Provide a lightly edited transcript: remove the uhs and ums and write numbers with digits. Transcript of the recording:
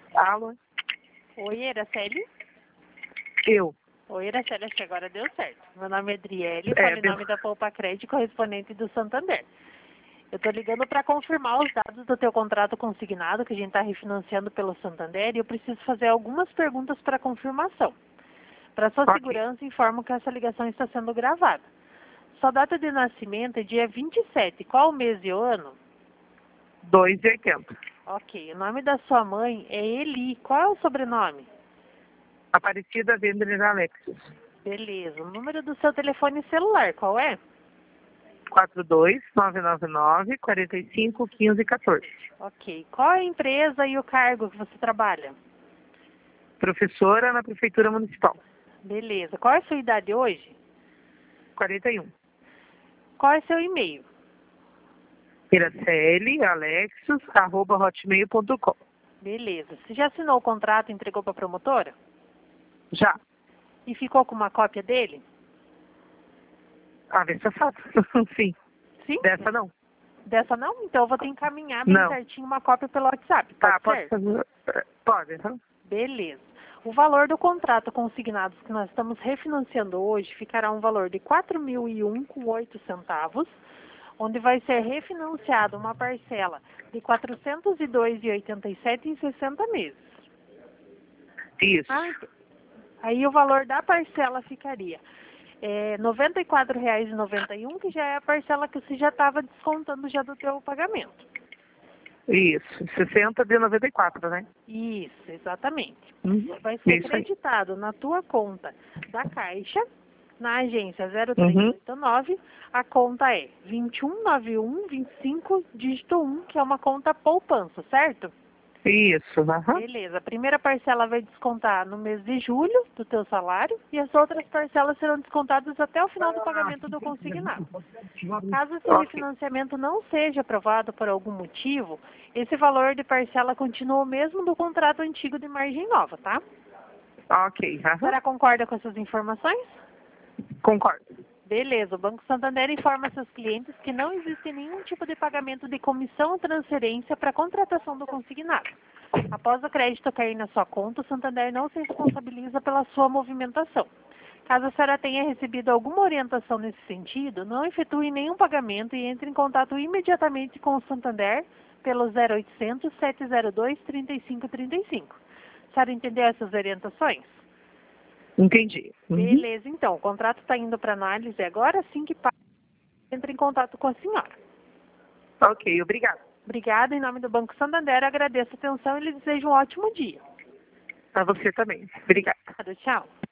Alô? Oi, Iraceli? Eu. Oi, Iraceli, acho que agora deu certo. Meu nome é Adriele, falo em nome da Poupa Crédito, correspondente do Santander. Eu estou ligando para confirmar os dados do teu contrato consignado, que a gente está refinanciando pelo Santander, e eu preciso fazer algumas perguntas para confirmação. Para sua segurança, informo que essa ligação está sendo gravada. Sua data de nascimento é dia 27. Qual o mês e o ano? 2,80. Ok. O nome da sua mãe é Eli. Qual é o sobrenome? Aparecida Vendler Alexis. Beleza. O número do seu telefone celular, qual é? 42999 451514. Ok. Qual é a empresa e o cargo que você trabalha? Professora na Prefeitura Municipal. Beleza. Qual é a sua idade hoje? 41. Qual é seu e-mail? iracelialexis@hotmail.com. Beleza. Você já assinou o contrato e entregou para a promotora? Já. E ficou com uma cópia dele? Ah, dessa fato. Sim. Sim? Dessa não. Dessa não? Então eu vou te encaminhar bem certinho uma cópia pelo WhatsApp. Tá, Pode ser? fazer. Pode, então. Beleza. O valor do contrato consignado que nós estamos refinanciando hoje ficará um valor de R$ 4.001,08, onde vai ser refinanciado uma parcela de R$ 402,87 em 60 meses. Isso. Aí o valor da parcela ficaria R$ 94,91, que já é a parcela que você já estava descontando já do teu pagamento. Isso. 60 de 94, né? Isso, exatamente. Vai ser Isso aí. acreditado na tua conta da Caixa, na agência 0389, a conta é 219125, dígito 1, que é uma conta poupança, certo? Isso, Beleza. A primeira parcela vai descontar no mês de julho do teu salário e as outras parcelas serão descontadas até o final do pagamento do consignado. Caso esse refinanciamento não seja aprovado por algum motivo, esse valor de parcela continua o mesmo do contrato antigo de margem nova, tá? Ok. A senhora concorda com essas informações? Concordo. Beleza. O Banco Santander informa seus clientes que não existe nenhum tipo de pagamento de comissão ou transferência para a contratação do consignado. Após o crédito cair na sua conta, o Santander não se responsabiliza pela sua movimentação. Caso a senhora tenha recebido alguma orientação nesse sentido, não efetue nenhum pagamento e entre em contato imediatamente com o Santander pelo 0800 702 3535. A senhora entendeu essas orientações? Entendi. Beleza, então. O contrato está indo para análise agora, assim que passa, entre em contato com a senhora. Ok, obrigada. Obrigada. Em nome do Banco Santander, agradeço a atenção e lhe desejo um ótimo dia. Para você também. Obrigada. Tchau.